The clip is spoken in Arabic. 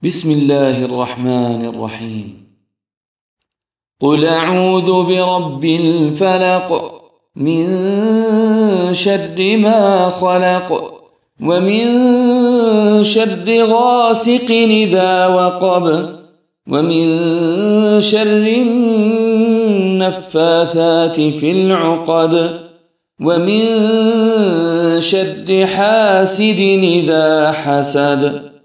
بسم الله الرحمن الرحيم. قل أعوذ برب الفلق من شر ما خلق ومن شر غاسق إذا وقب ومن شر النفاثات في العقد ومن شر حاسد إذا حسد.